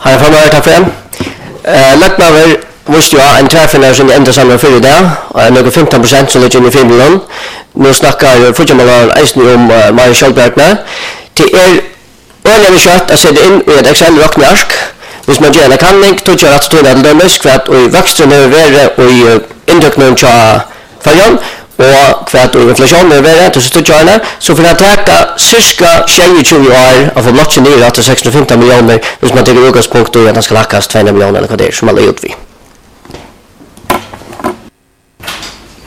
Hej formand, tak for det. Løknaver visste jo en træffinær som enda sammen før i dag, og noe 15% som ligger inn i 5 millioner. Nå snakker Fudjamalan eisen om Marie Kjølbergene. Det øyelig kjøtt å sette inn i et Excel-rocknarsk. Hvis man gjør en kanning, tog jeg rett og slett til dømes, kvart og i veksten er være og i inntøkningen til fargen, og kvart og inflasjonen er være til støtjørene, så får jeg teka cirka 20 år av å blotje nye til 615 millioner, hvis man tenker utgangspunkt og at han skal lakkes 200 millioner eller hva det er, som alle er utvidet.